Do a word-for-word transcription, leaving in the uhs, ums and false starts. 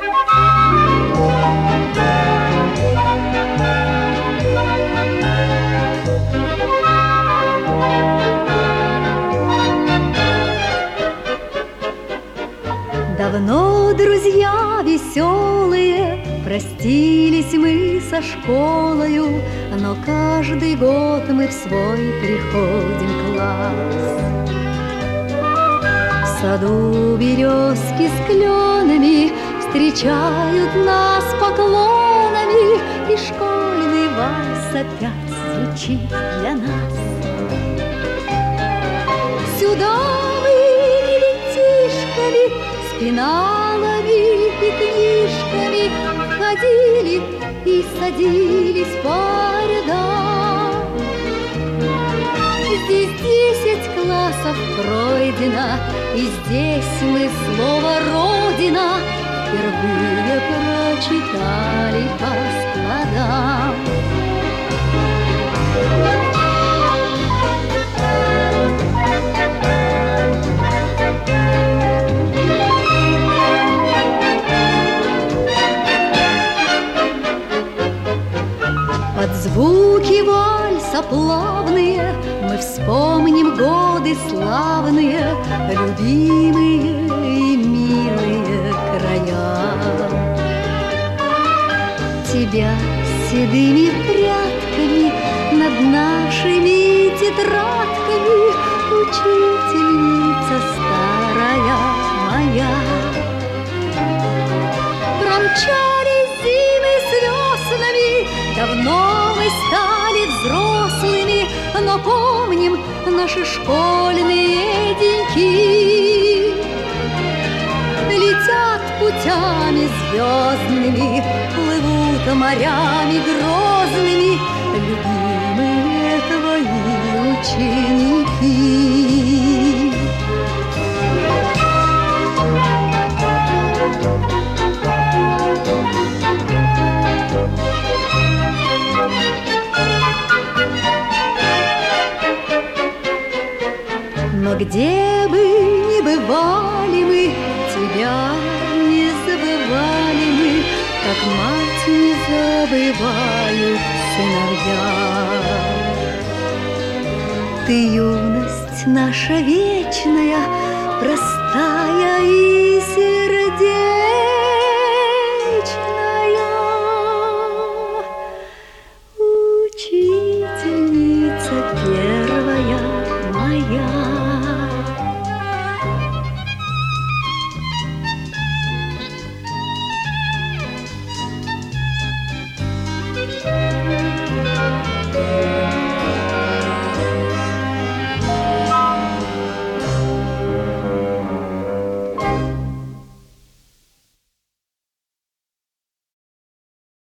Давно, друзья веселые, простились мы со школою, но каждый год мы в свой приходим класс. В саду березки с кленами встречают нас поклонами, и школьный вальс опять звучит для нас. Сюда мы ребятишками, с пеналами и книжками ходили и садились по рядам. Здесь десять классов пройдено, и здесь мы слово «Родина» впервые прочитали по складам. Под звуки вальса плавные мы вспомним годы славные, любимые и милые края. Тебя седыми прядками над нашими тетрадками, учительница старая моя. Промчались зимы с веснами, давно мы стали взрослыми, но помним наши школьные деньки. Летят путями звездными, плывут морями грозными любимые твои ученики. Но где бы ни бывали мы, тебя не забывали мы, как мать не забывают сыновья. Ты юность наша вечная, простая и зеленая,